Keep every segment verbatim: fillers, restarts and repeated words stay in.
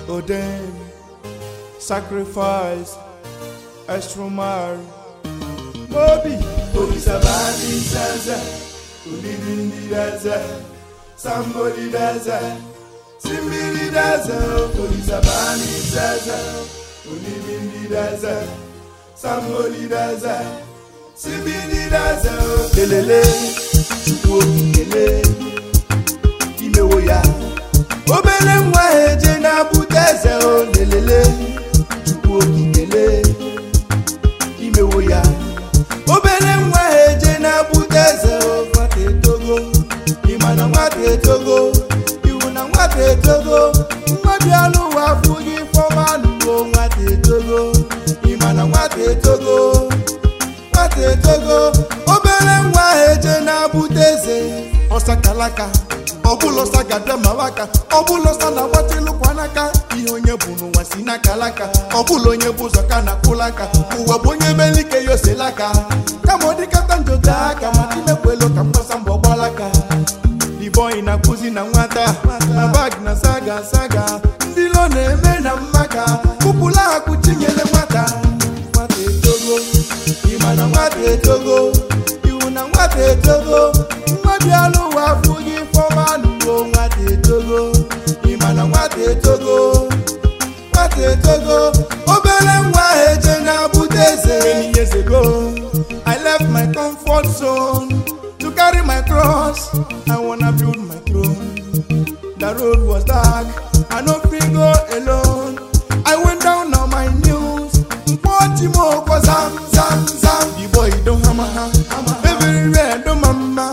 Oden, sacrifice, Estromar, Moby, Olisabani Zaza, Ulidindi Daza, somebody Daza, Simbili Daza, Olisabani Zaza, Ulidindi Daza, somebody Daza, Simbili Daza, Lele, Lele, Imewoya, Obele Mwae Jena Buteze, Lele, Lele, Imewoya, Obele Mwae Jena Buteze, Mate Togo, Imana Mate Togo, Iuna Mate Togo, Mwabialu Wafugi Fomanu Mate Togo, Imana Mate Togo, Mate Togo, Obele Mwae Jena Buteze, Osakalaka. Obulo sagada mawaka, obulo sana watilu kwanaka, ihonye bunu wasina kalaka, obulo nye buzoka na kulaka, uwa bonye belike yoselaka, kamodi katanjota, kamatime kwelo kamposa mbobalaka, the boy na kuzi na mwata, na bag na saga saga, ndilo neme na maka, kupula kuchinyele mwata, mwate togo, imana mwate togo, iuna mwate togo, mwabialu wafugi Fomanu Mate Togo, Imana Mate Togo, Mate Togo, Obele Mwae Jena Buteze. Many years ago, I left my comfort zone to carry my cross. I wanna build my throne. The road was dark, I no free go alone. I went down on my knees, Mpotimo kwa zam zam zam. The boy don't hammer hammer, everywhere don't mama.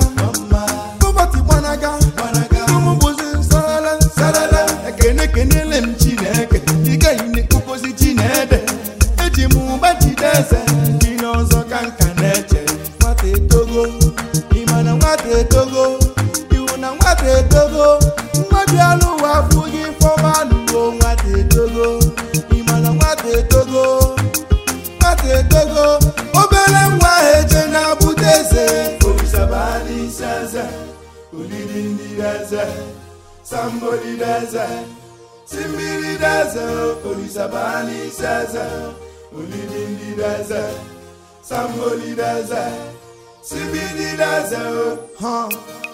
Kenele mchineke, ika ine kukosi chinede, eji mubati dese, dinozo kankaneche. Mate Togo, imana Mate Togo, iuna Mate Togo, mwabialu wafugi Fomanu Mate Togo, imana Mate Togo, Mate Togo, Obele Mwae Jena Buteze. Olisabani Zaza, Ulidindi Daza, somebody Daza, Simbili Daza, Olisabani Zaza, Ulidindi Daza, somebody Daza, Simbili Daza, huh?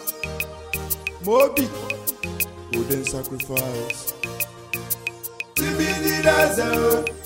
Moby, Oden sacrifice, Simbili Daza.